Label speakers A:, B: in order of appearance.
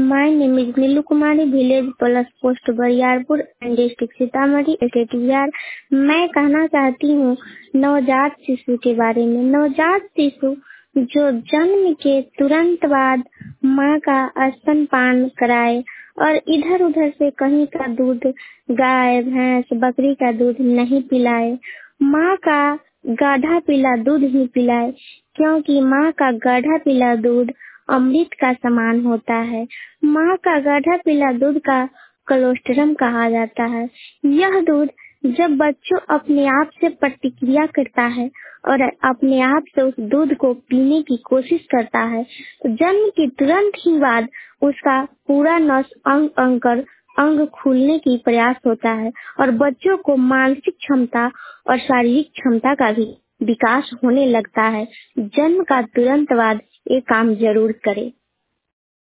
A: My name is Neelu Kumari, village plus post Bariyarpur and district Sitamarhi state Bihar. मैं कहना चाहती हूँ नवजात शिशु के बारे में। नवजात शिशु जो जन्म के तुरंत बाद माँ का स्तनपान कराए और इधर उधर से कहीं का दूध, गाय भैंस बकरी का दूध नहीं पिलाए, माँ का गाढ़ा पीला दूध ही पिलाए, क्योंकि माँ का गाढ़ा पीला दूध अमृत का समान होता है। माँ का गाढ़ा पीला दूध का कोलेस्ट्रॉल कहा जाता है। यह दूध जब बच्चों अपने आप से प्रतिक्रिया करता है और अपने आप से उस दूध को पीने की कोशिश करता है, तो जन्म के तुरंत ही बाद उसका पूरा नस अंग खुलने की प्रयास होता है और बच्चों को मानसिक क्षमता और शारीरिक क्षमता का भी विकास होने लगता है। जन्म का तुरंत बाद ये काम जरूर करें।